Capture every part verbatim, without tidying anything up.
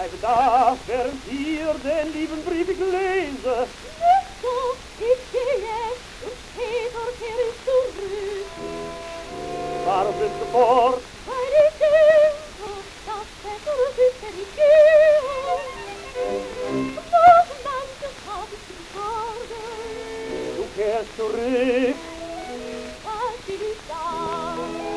bleibe da, während ihr den lieben Brief ich lese. Nicht so, ich gehe und Peter kehrt zurück. Warum sind Sie fort? Weil ich denke, dass besser ist, wenn ich gehe. Wochenlandes hab ich die Sorge. Du kehrst zurück. Was bin ich da?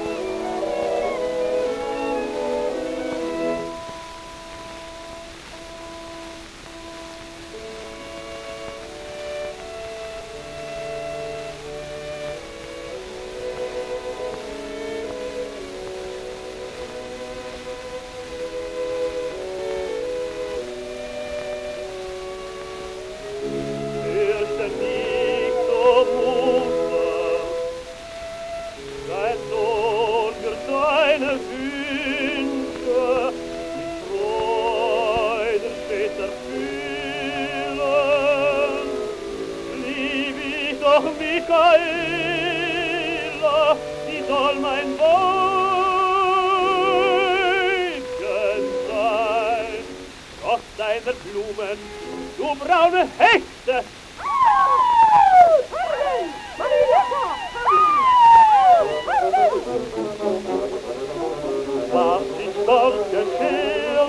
Michaela, sie soll mein Weibchen sein. Doch deine Blumen, du braune Hechte! Was ist dort geschehen?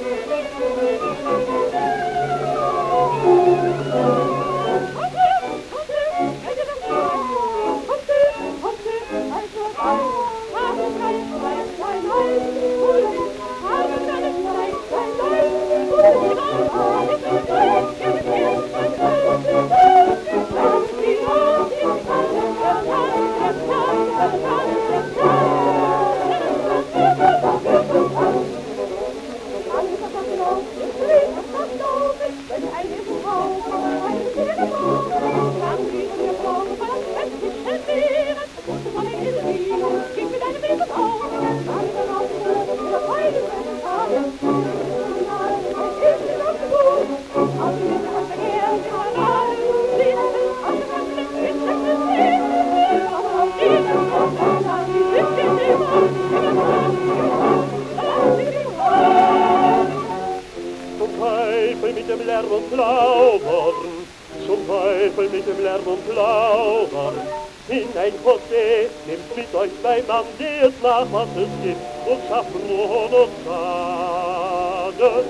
Mit dem Lärm und Plaudern, zum Teufel mit dem Lärm und Plaudern. In ein Hotel, nehmt mit euch zwei Mann, seht nach, was es gibt, und schafft Ruhe und Schaden.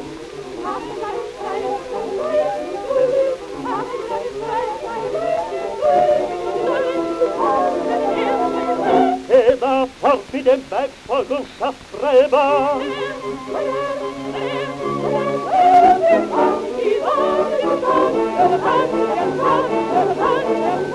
Eva, fort mit dem Weibsvolk und schafft freie Bahn. Thank you.